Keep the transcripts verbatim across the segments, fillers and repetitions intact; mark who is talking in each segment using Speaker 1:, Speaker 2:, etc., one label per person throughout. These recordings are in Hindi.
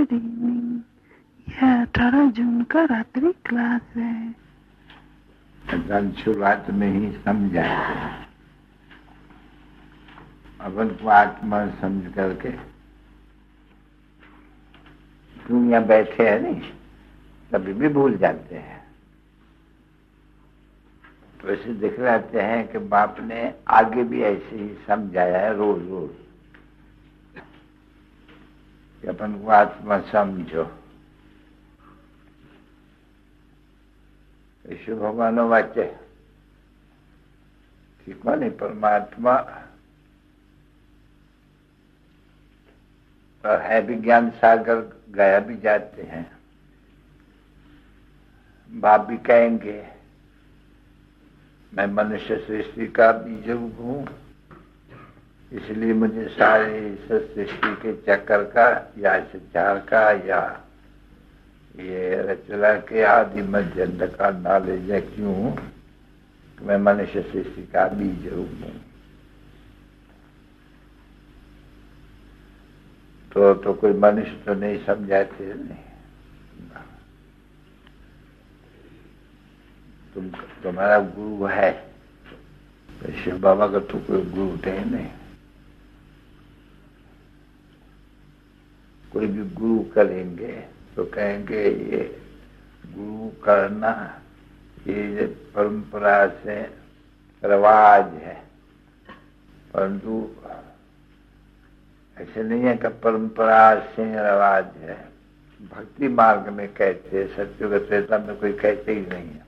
Speaker 1: Good evening. यह अठारह जून का रात्रि क्लास है।
Speaker 2: शुरुआत में ही समझाते हैं, अपन को आत्मा समझ करके तुम यहाँ बैठे हैं नहीं, कभी भी भूल जाते हैं। तो ऐसे दिखलाते हैं कि बाप ने आगे भी ऐसे ही समझाया है रोज रोज कि अपन को आत्मा समझो। ईश्वर भगवान वाच्य कि कौन है परमात्मा और है भी ज्ञान सागर, गया भी जाते हैं। बाप भी कहेंगे मैं मनुष्य सृष्टि का बीज हूँ, इसलिए मुझे सारे सृष्टि के चक्कर का या संचार का या ये रचना के आदि मध्य अंत का नॉलेज है। क्यों? मैं मनुष्य सृष्टि का बीज हूँ। तो तो कोई मनुष्य तो नहीं समझाते नहीं। तुम तुम्हारा गुरु है तो शिव बाबा का तो कोई गुरु थे नहीं। कोई भी गुरु करेंगे तो कहेंगे ये गुरु करना ये परंपरा से रिवाज है, परंतु ऐसे नहीं है कि परंपरा से रिवाज है। भक्ति मार्ग में कहते, सत्युग त्रेता में कोई कहते ही नहीं है।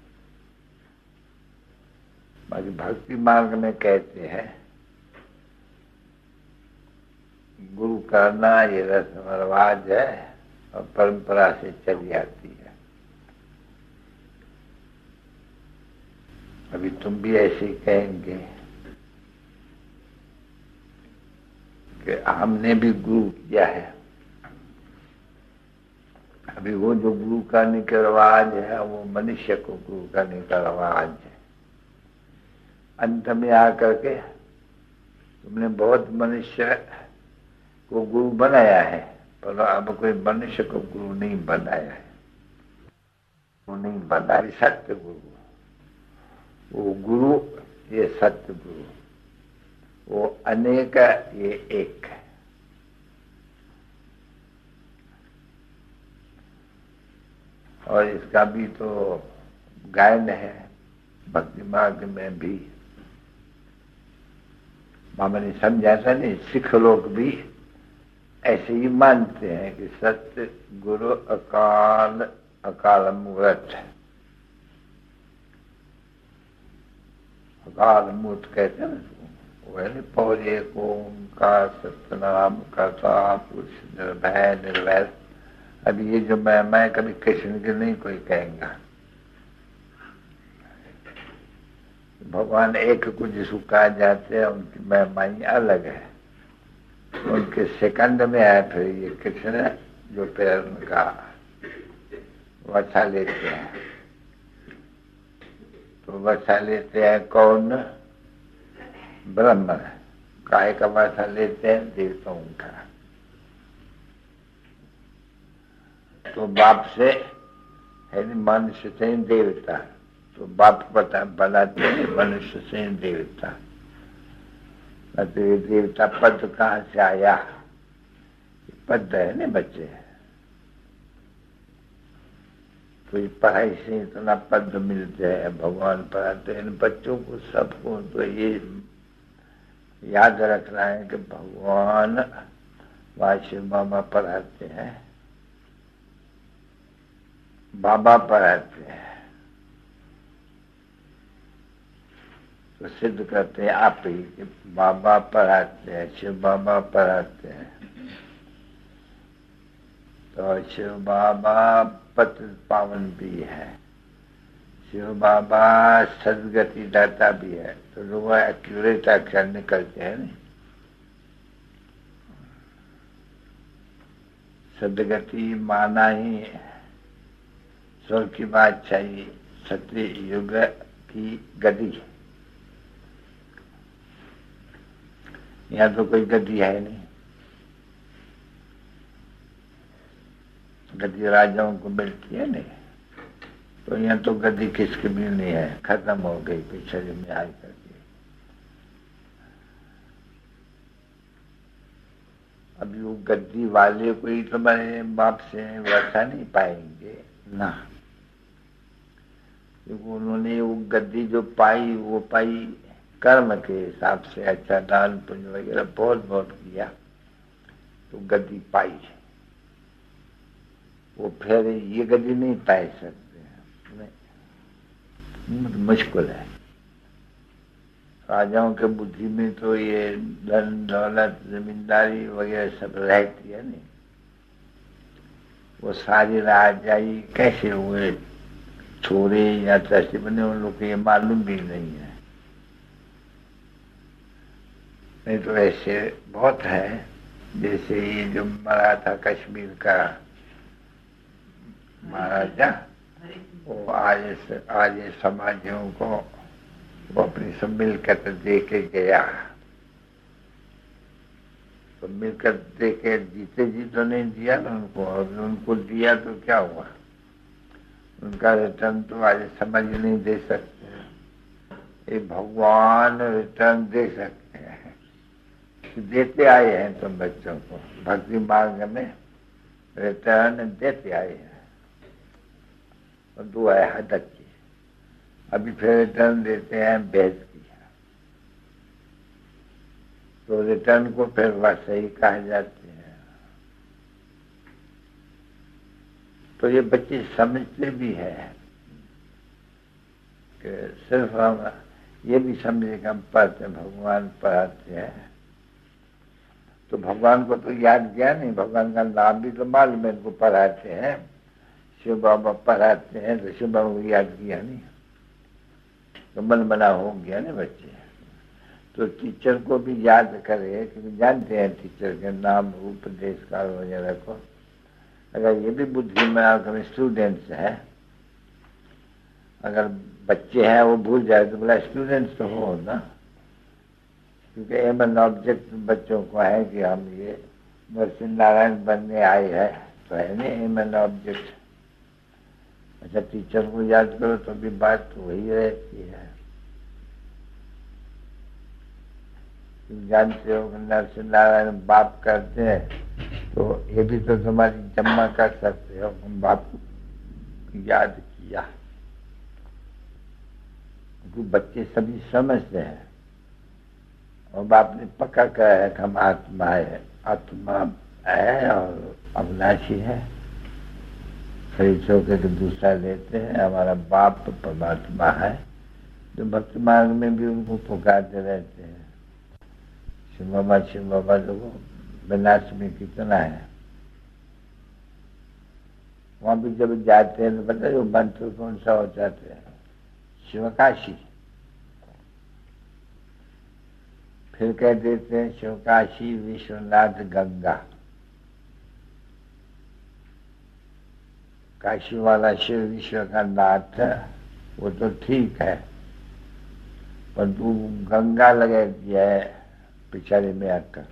Speaker 2: बाकी भक्ति मार्ग में कहते हैं गुरु करना ये रस्म रिवाज है और परंपरा से चली आती है। अभी तुम भी ऐसे ही कहेंगे कि हमने भी गुरु किया है। अभी वो जो गुरु करने का रिवाज है वो मनुष्य को गुरु करने का रिवाज है। अंत में आकर के तुमने बहुत मनुष्य को गुरु बनाया है, पर अब कोई मनुष्य को गुरु नहीं बनाया है। वो नहीं बनाया सत्य गुरु। वो गुरु ये सत्य गुरु, वो अनेक ये एक है। और इसका भी तो गायन है भक्ति मार्ग में भी। मामा ने समझा था नहीं, सिख लोग भी ऐसे ही मानते हैं कि सत्य गुरु अकाल अकाल मूर्त। अकाल मूर्त कहते हैं ना, वही पौधे को उनका सत्यनाम करता पुरुष निर्भय निर्वैर। अभी ये जो मैं मैं कभी कृष्ण के नहीं कोई कहेंगा। भगवान एक को जिसको कहा जाते हैं उनकी महिमाएं अलग है। उनके सेकंड में है फिर ये कृष्ण जो पैर उनका वसा लेते हैं। तो वसा लेते हैं कौन? ब्रह्म। काय का वसा लेते हैं? देवताओं का। तो बाप से है मनुष्य से देवता, तो बाप पता बनाते हैं मनुष्य से देवता। तो ये देवता पद कहाँ से आया? पद है ना बच्चे, तो ये पढ़ाई से इतना पद मिलते हैं, भगवान पढ़ाते हैं इन बच्चों को सबको। तो ये याद रखना है कि भगवान वाशिव बाबा पढ़ाते हैं, बाबा पढ़ाते हैं। तो सिद्ध करते हैं आप ही कि बाबा पढ़ाते हैं, शिव बाबा पढ़ाते हैं। तो शिव बाबा पति पावन भी है, शिव बाबा सदगति दाता भी है। तो लोग एक्यूरेट अक्षर निकलते हैं नहीं। सदगति माना ही स्वर्ग की बादशाही, सत्य युग की गति। यहाँ तो कोई गति है नहीं। गद्दी राजाओं को मिलती है नहीं, तो यहाँ तो गद्दी किसकी भी नहीं है, खत्म हो गई पिछड़े में आई करके। अभी वो गद्दी वाले कोई तुम्हारे बाप से वैसा नहीं पाएंगे ना, क्योंकि उन्होंने वो गद्दी जो पाई वो पाई कर्म के हिसाब से, अच्छा दान पुण्य वगैरह बहुत बहुत किया तो गद्दी पाई। वो फिर ये गद्दी नहीं पाई सकते, मुश्किल है। राजाओं के बुद्धि में तो ये धन दौलत जमींदारी वगैरह सब रहती है नहीं, वो सारी राजाई कैसे हुए छोरे या कैसे बने उन लोग को ये मालूम भी नहीं है। नहीं तो ऐसे बहुत है, जैसे ये जो मरा था कश्मीर का महाराजा, वो आज आज समाजियों को वो अपनी सब मिलकर दे के गया, तो मिलकर दे के जीते जी तो नहीं दिया ना उनको, और उनको दिया तो क्या हुआ, उनका रिटर्न तो आज समझ नहीं दे सकते। ये भगवान रिटर्न दे सकते हैं, देते आए हैं तुम बच्चों को, भक्ति मार्ग में रिटर्न देते आए हैं। और दो है हदक की, अभी फिर रिटर्न देते हैं भेज की, तो रिटर्न को फिर वैसे ही कहा जाते हैं। तो ये बच्चे समझते भी है कि सिर्फ हम ये भी समझे कि हम पढ़ते भगवान पढ़ाते हैं, तो भगवान को तो याद किया नहीं, भगवान का नाम भी तो मालूम है, इनको पढ़ाते हैं, शिव बाबा पढ़ाते हैं, तो शिव बाबा को याद किया नहीं, तो मन बना हो गया ना बच्चे। तो टीचर को भी याद करे, क्योंकि जानते हैं टीचर के नाम उपदेश काल वगैरह को। अगर ये भी बुद्धि में आकर स्टूडेंट्स है, अगर बच्चे हैं वो भूल जाए तो बोला स्टूडेंट्स तो हो ना, क्योंकि एम एन ऑब्जेक्ट बच्चों को है कि हम ये नरसिंह नारायण बनने आए हैं, तो है नहीं एम एन ऑब्जेक्ट। अच्छा टीचर को याद करो तो भी बात तो वही रहती है। जानते हो कि नरसिंह नारायण बाप करते हैं, तो ये भी तो तुम्हारी जम्मा कर सकते हो, हम बाप को याद किया। क्योंकि बच्चे सभी समझते हैं, और बाप ने पक्का कहा है कि हम आत्मा है, आत्मा है और अविनाशी है, खरीद होकर के दूसरा लेते हैं, हमारा बाप परमात्मा है, जो भक्ति मार्ग में भी उनको पुकारते रहते हैं। शिव बाबा शिव बाबा लोगों विनाश में कितना है, वहां भी जब जाते हैं तो पता है वो मंत्र कौन सा हो जाते हैं, शिवकाशी। फिर कह देते हैं शिवकाशी विश्वनाथ गंगा। काशी वाला शिव विश्व का नाथ है, वो तो ठीक है, पर तू गंगा लगे दिया है पिछाड़े में आकर,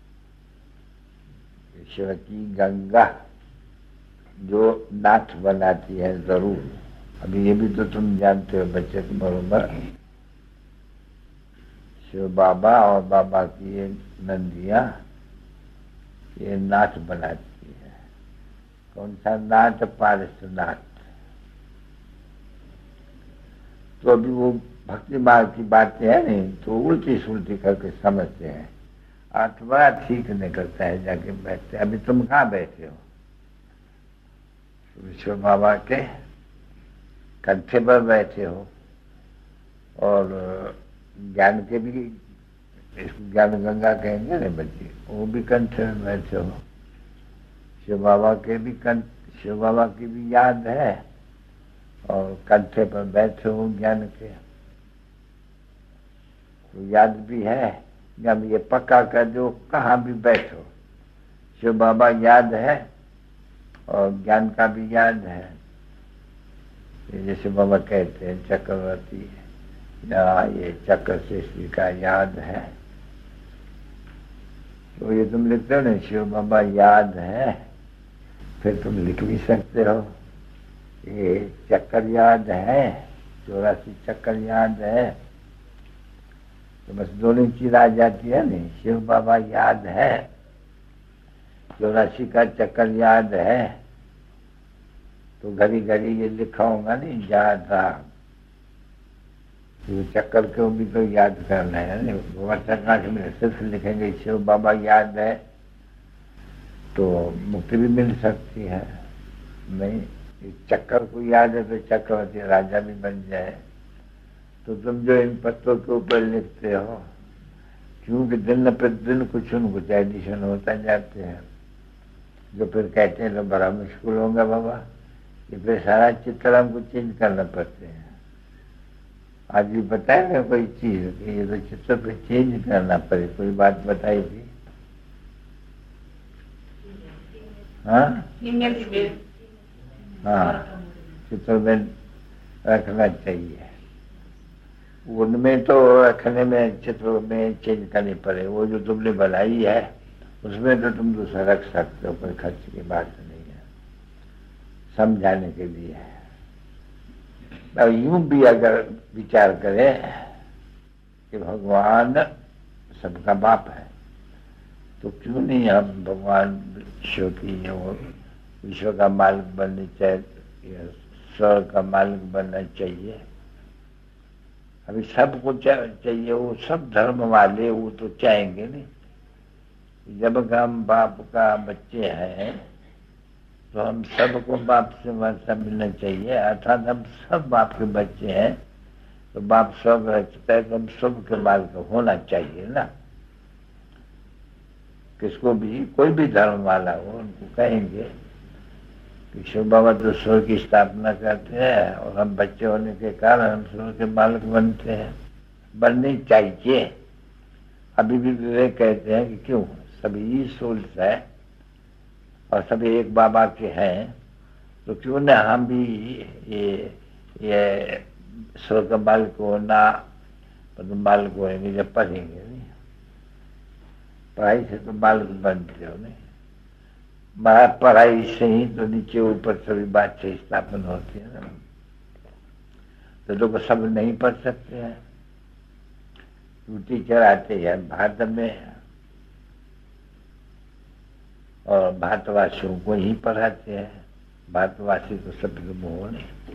Speaker 2: शिव की गंगा जो नाथ बनाती है जरूर। अभी ये भी तो तुम जानते हो बच्चे तुम बरोबर, शिव बाबा और बाबा की ये नंदिया ये नाथ बनाती है। कौन सा नाथ? पारसनाथ। तो अभी वो भक्ति मार्ग की बातें है नहीं, तो उल्टी सुलटी करके समझते हैं। आत्मा ठीक निकलता है जाके बैठते। अभी तुम कहाँ बैठे हो? विश्व बाबा के कंठे पर बैठे हो, और ज्ञान के भी ज्ञान गंगा कहेंगे ना बच्चे, वो भी कंठे में बैठे हो। शिव बाबा के भी कंठ, शिव बाबा की भी याद है, और कंठे पर बैठे हो ज्ञान के, तो याद भी है। जब ये पक्का कर दो कहाँ भी बैठो, शिव बाबा याद है और ज्ञान का भी याद है। जैसे बाबा कहते हैं चक्रवर्ती या ये चक्र श्रेष्ठी का याद है, तो ये तुम लिखते हो ना शिव बाबा याद है, फिर तुम लिख भी सकते हो, ये चक्कर याद है, चौरासी चक्कर याद है, तो बस दोनों चीज आ जाती है नहीं। शिव बाबा याद है, चौरासी का चक्कर याद है, तो घड़ी घड़ी ये लिखा होगा नहीं याद था, तो चक्कर को भी तो याद करना है नहीं। वर्षाकाश में सिर्फ लिखेंगे शिव बाबा याद है तो मुक्ति भी मिल सकती है। नहीं, चक्कर को याद है तो चक्रवर्ती राजा भी बन जाए। तो तुम जो इन पत्तों के ऊपर लिखते हो, क्योंकि दिन प्रतिदिन कुछ न कुछ एडिशन होता जाते हैं, जो फिर कहते हैं तो बड़ा मुश्किल होगा बाबा, ये फिर सारा चित्र हमको चेंज करना पड़ते हैं। आज भी बताए ना कोई चीज, ये तो चित्र पे चेंज करना पड़े, कोई बात बताई थी? हाँ हाँ, चित्र में रखना चाहिए, उनमें तो रखने में चित्र में चेंज करनी पड़े। वो जो तुमने बनाई है उसमें तो तुम दूसरा रख सकते हो, कोई खर्च की बात नहीं है, समझाने के लिए है। अब यूं भी अगर विचार करें कि भगवान सबका बाप है, तो क्यों नहीं हम भगवान विश्व की विश्व का मालिक बनने चाहिए, स्वर्ग का मालिक बनना चाहिए। अभी सबको चाहिए, वो सब धर्म वाले वो तो चाहेंगे नहीं। जब हम बाप का बच्चे हैं तो हम सबको बाप से वर्षा मिलना चाहिए, अर्थात हम सब बाप के बच्चे हैं, तो बाप स्वर्ग रचता है तो हम सब के मालिक होना चाहिए ना। किसको भी, कोई भी धर्म वाला हो, उनको कहेंगे कि शिव बाबा तो स्वर्ग की स्थापना करते हैं और हम बच्चे होने के कारण हम स्वर्ग के मालिक बनते हैं, बनने चाहिए। अभी भी विवेक कहते हैं कि क्यों सभी सोल्स है और सभी एक बाबा के हैं, तो क्यों ना हम भी ये ये स्वर्ग का मालिक होना, मतलब मालिक होंगे जब पढ़ेंगे नहीं, पढ़ाई से तो मालिक बनते हो नहीं, पढ़ाई से ही तो नीचे ऊपर सभी बात से स्थापन होती है ना। तो लोग सब नहीं पढ़ सकते हैं, टीचर आते हैं भारत में और भारतवासियों को ही पढ़ाते हैं, भारतवासी तो सब हो नहीं।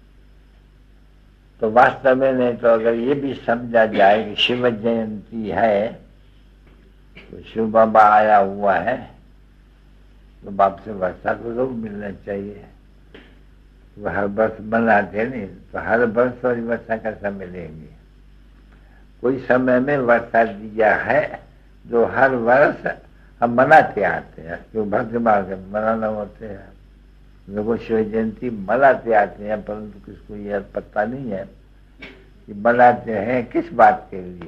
Speaker 2: तो वास्तव में नहीं तो अगर ये भी समझा जाए कि शिव जयंती है तो शिव बाबा आया हुआ है, तो बाप से वर्षा को लोग मिलना चाहिए। वो हर वर्ष बनाते नहीं, तो हर वर्ष और वर्षा कैसा मिलेंगे? कोई समय में वर्षा दिया है जो हर वर्ष हम मनाते आते हैं, क्यों भक्त मार्ग में मनाना होते हैं, लोगों शिव जयंती मनाते आते हैं, परंतु किसको यह पता नहीं है कि मनाते हैं किस बात के लिए।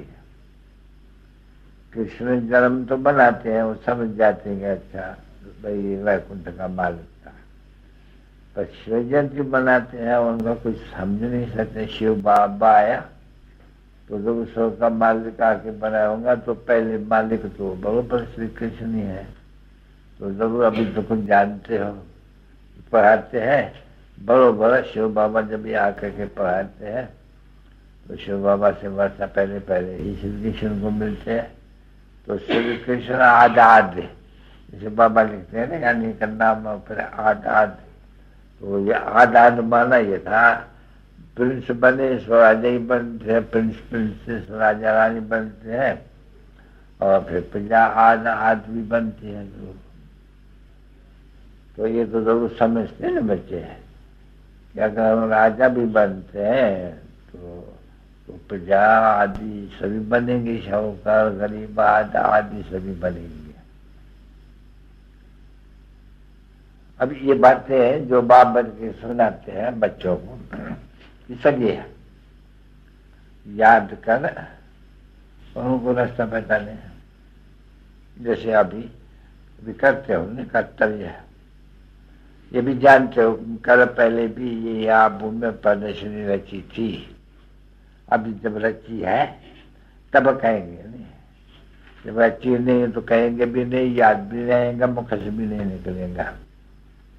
Speaker 2: कृष्ण जन्म तो बनाते हैं, वो समझ जाते हैं अच्छा भाई वैकुंठ का मालिक था, पर शिव जयंती बनाते हैं उनका कुछ समझ नहीं सकते। शिव बाबा आया तो जब स्वर्ग का मालिक आके बनाया होगा, तो पहले मालिक तो बरोबर श्री कृष्ण ही है। तो जरूर अभी तो कुछ जानते हो, पढ़ाते हैं बरोबर। शिव बाबा जब ये आकर के पढ़ाते हैं तो शिव बाबा से वर्षा पहले पहले ही श्री कृष्ण को मिलते हैं। तो श्री कृष्ण आद आद जैसे बाबा लिखते हैं ना, यानी का नाम फिर आद आद, तो ये आद आद माना ये था प्रिंस बने स्वराजा ही बनते हैं, प्रिंस प्रिंसेस राजा रानी बनते हैं, और फिर प्रजा आद आद भी बनती है। तो, तो ये तो जरूर समझते हैं ना बच्चे कि अगर राजा भी बनते हैं तो, तो प्रजा आदि सभी बनेंगे, शाहूकार गरीब आदि आदि सभी बनेंगे। अब ये बातें जो बाप बन के सुनाते हैं बच्चों को, सही है, याद कर उनको रास्ता बताने। जैसे अभी अभी करते हो ना कर्तव्य, ये भी जानते हो कल पहले भी ये यहाँ भूमि प्रदर्शनी रची थी, अभी जब रची है तब कहेंगे नहीं, जब रची नहीं तो कहेंगे भी नहीं, याद भी रहेगा, मुख से भी नहीं निकलेगा।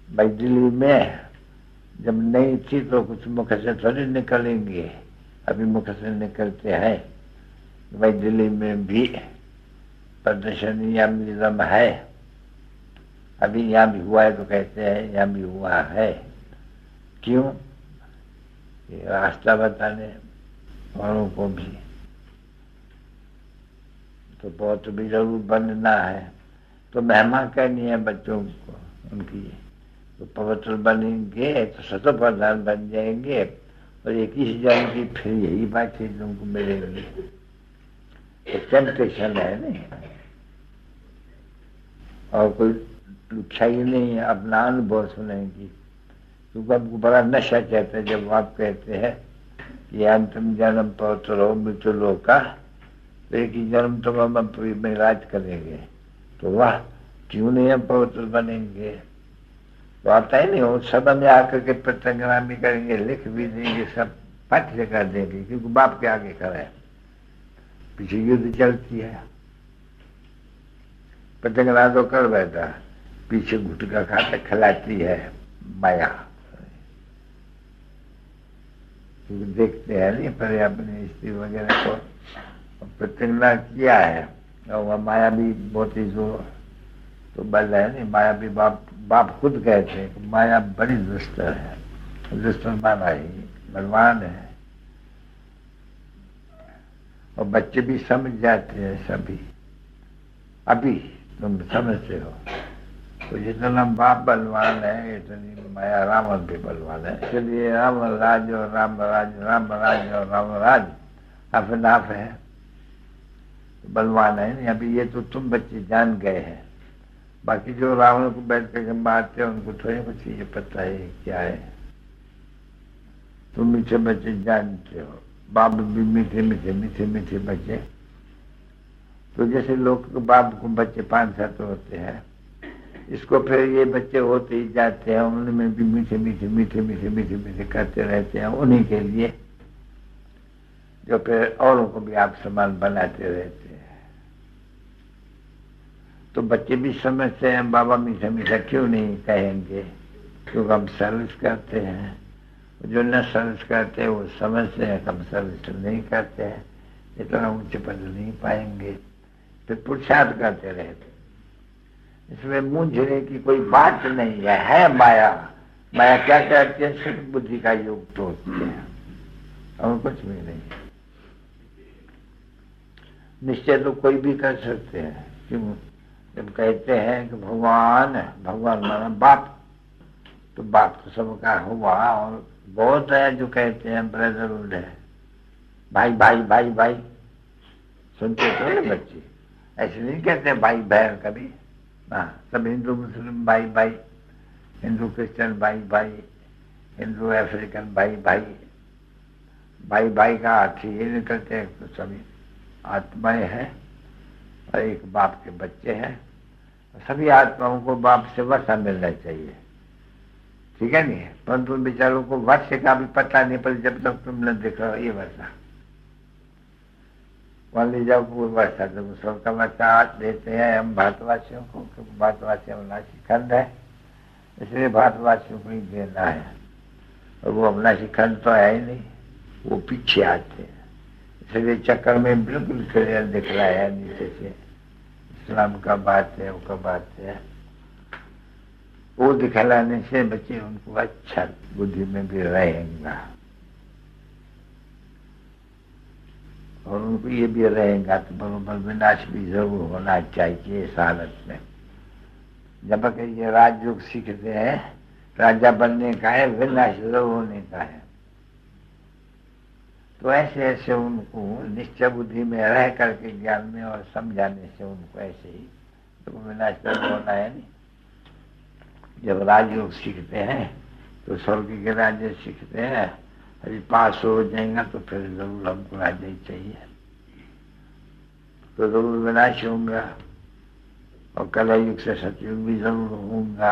Speaker 2: भाई दिल्ली में जब नहीं थी तो कुछ मुख से थोड़ी निकलेंगे, अभी मुख से निकलते हैं। भाई दिल्ली में भी प्रदर्शन या म्यूजियम है, अभी यहाँ भी हुआ है तो कहते हैं यहाँ भी हुआ है। क्यों? ये रास्ता बताने वालों को भी तो बहुत भी जरूर बनना है। तो महिमा करनी है बच्चों को उनकी, तो पवित्र बनेंगे तो सतो प्रधान बन जाएंगे और इक्कीस जन्म की फिर यही बात है तुमको मिलेंगी। तो टेम्पटेशन है नहीं, और कोई लुच्छा ही नहीं है अपना अनुभव सुनने की, क्योंकि हमको बड़ा नशा कहते हैं जब आप कहते हैं कि अंतिम जन्म पवित्र हो मृत्यु लोक का, तो एक ही जन्म तो हम में राज करेंगे। तो वाह, क्यों नहीं हम पवित्र बनेंगे? तो आता ही नहीं हो, सदन में आकर के प्रत्यंगरामी करेंगे, लिख भी देंगे, सब पाठ्य कर देंगे, क्योंकि बाप के आगे खड़ा है, पीछे युद्ध चलती है। प्रत्यंगरा तो कर बैठा, पीछे गुटका खाता खिलाती है माया, क्योंकि देखते हैं नहीं पर अपने स्त्री वगैरह को प्रत्यंगरा किया है, और वह माया भी बहुत ही जो तो बल है नहीं। माया भी बाप बाप खुद कहते हैं कि माया बड़ी दुष्ट है, दुष्ट माना ही बलवान है, और बच्चे भी समझ जाते हैं सभी। अभी तुम समझते हो, तो जितना बाप बलवान है इतनी माया रावण भी बलवान है। इसलिए राम राज और राम राज, राम राज और राम राज अपनाफ है, बलवान है नहीं। अभी ये तो तुम बच्चे जान गए हैं, बाकी जो रावण को बैठ कर मारते हैं उनको थोड़ी कुछ ये पता है क्या है। तुम मीठे बच्चे जानते हो, बाप भी मीठे मीठे मीठे मीठे बच्चे। तो जैसे लोग बाप को बच्चे पांच सात होते हैं, इसको फिर ये बच्चे होते ही जाते हैं, उनमें भी मीठे मीठे मीठे मीठे मीठे मीठे करते रहते हैं, उन्हीं के लिए जो फिर औरों को भी आप समान बनाते रहते हैं। तो बच्चे भी समझते हैं बाबा मीठा मीठा क्यों नहीं कहेंगे, क्योंकि हम सर्विस करते हैं। जो न सर्विस करते हैं वो समझते हैं, हम सर्विस नहीं करते हैं, इतना ऊंचे पद नहीं पाएंगे, फिर पुरुषार्थ करते रहते। इसमें मूंझने की कोई बात नहीं है, है माया। माया क्या करती है? सिर्फ बुद्धि का योग तोड़ती है और कुछ भी नहीं। निश्चय तो कोई भी कर सकते हैं। क्यों? जब कहते हैं कि भगवान भगवान माना बाप, तो बाप तो सबका हुआ, और बहुत है जो कहते हैं ब्रदरहुड है, भाई भाई भाई भाई। सुनते तो है बच्चे, ऐसे नहीं कहते भाई बहन कभी। हाँ, सब हिंदू मुस्लिम भाई भाई, हिंदू क्रिश्चियन भाई भाई, हिंदू अफ्रीकन भाई भाई। भाई भाई का अर्थ ये निकलते हैं तो सभी आत्माएं हैं और एक बाप के बच्चे हैं। सभी आत्माओं को बाप से वर्षा मिलना चाहिए, ठीक है नहीं? परंतु बेचारों को वर्ष का भी पता नहीं पड़ता जब तक तुम न देखो ये वर्षा। मान लीजिए वो वर्षा जब सबका वर्षा देते हैं हम भारतवासियों को, क्योंकि भारतवासी अविनाशी खंड है, इसलिए भारतवासियों को ही देना है। और वो अविनाशी खंड तो है ही नहीं, वो पीछे आते हैं, इसलिए चक्कर में बिल्कुल क्लियर दिख रहा है नीचे से इस्लाम का बात है, वो का बात है। वो दिखलाने से बच्चे उनको अच्छा बुद्धि में भी रहेगा, और उनको ये भी रहेगा तो बरोबर विनाश भी जरूर होना चाहिए इस हालत में। जब तक ये राजयोग सीखते हैं, राजा बनने का है, विनाश जरूर होने का है। तो ऐसे ऐसे उनको निश्चय बुद्धि में रह करके ज्ञान में और समझाने से उनको ऐसे ही तो विनाश जरूर होना है नहीं। जब राजयोग सीखते हैं तो स्वर्ग के राज्य सीखते हैं, अभी पास हो जाएगा तो फिर जरूर हमको राज्य ही चाहिए, तो जरूर विनाश होगा, और कलयुग से सतयुग भी जरूर होगा।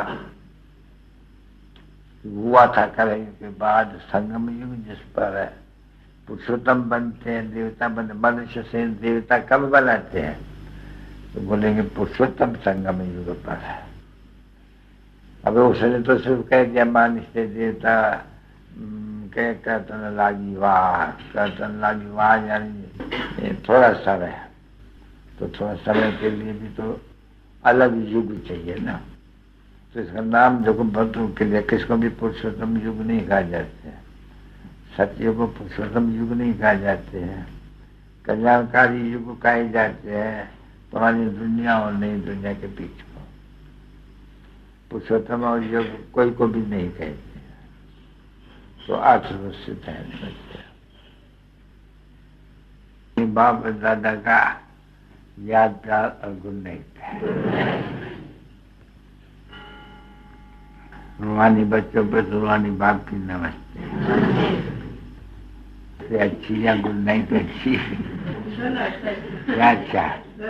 Speaker 2: हुआ था कलयुग के बाद संगम युग, जिस पर पुरुषोत्तम बनते हैं, देवता बनते। मनुष्य से देवता कब बनाते हैं? तो बोलेंगे पुरुषोत्तम संगम युग पर है। अब उसने तो सिर्फ कह दिया मानिष्ठ देवता कह कर्तन लागी वाह, कर्तन लागी वाह यानी थोड़ा समय, तो थोड़ा समय के लिए भी तो अलग युग चाहिए ना। तो इसका नाम जो भक्तों के लिए किसको भी पुरुषोत्तम युग नहीं कहा जाते हैं, सत्य को पुरुषोत्तम युग नहीं कहा जाते हैं, कल्याणकारी युग कहे जाते हैं पुरानी दुनिया और नई दुनिया के बीच को। पुरुषोत्तम और युग कोई को भी नहीं कहते हैं, तो अर्थवस्थित है। बाप दादा का याद प्यार और गुण नहीं था। रूहानी बच्चों पर रूहानी बाप की नमस्ते। से अच्छी या गुड नहीं तो अच्छी क्या अच्छा,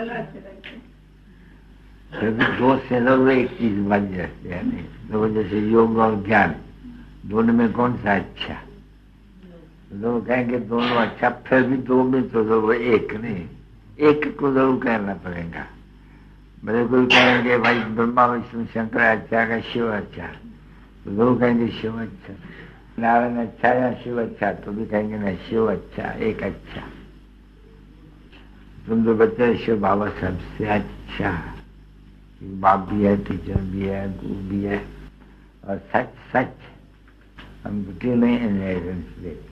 Speaker 2: फिर भी दो से लोग एक चीज बन जाते हैं नहीं। तो जैसे योग और ज्ञान दोनों में कौन सा अच्छा? लोग कहेंगे दोनों अच्छा, फिर भी दो में तो लोग एक नहीं, एक को जरूर कहना पड़ेगा। मेरे कोई कहेंगे भाई ब्रह्मा विष्णु शंकर अच्छा का शिव अच्छा, तो लोग कहेंगे शिव अच्छा। नारायण अच्छा या शिव अच्छा, तो भी कहेंगे ना शिव अच्छा, एक अच्छा। तुम तो बच्चे शिव बाबा सबसे अच्छा, बाप भी है, टीचर भी है, गुरु भी है, और सच सच हम क्यों नहीं इनहेरिटेंस देते।